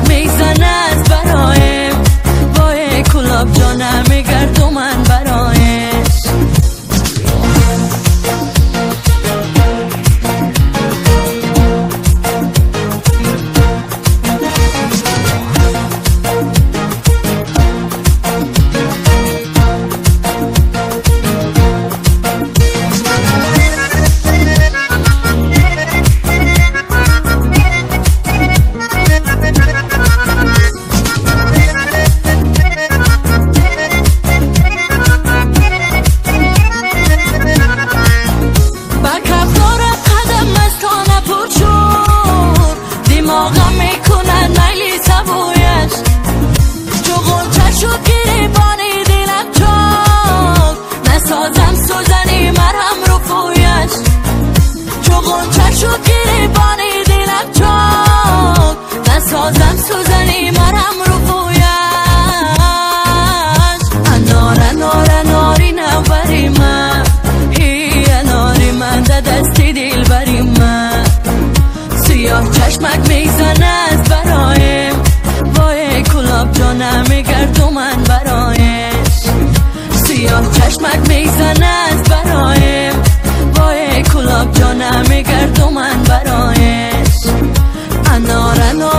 چشمک میزند برایم، وای کلاب جانم میگردم من برایش. دماغم میکنن میلی سبویش، چو غنچه شد گریبانی دلم چاک، نسازم سوزنی مرهم رفویش. چو غنچه شد گریبانی دلم چاک، نسازم سوزنی مرهم رفویش. انار انار اناری نوری من، هی اناری من دستی دل بری من. سیاه چشمک میزند برایم، وای کلاب جانم میگردم من برایش. سیاه چشمک میزند برایم، وای کلاب جانم میگردم من برایش. انار انار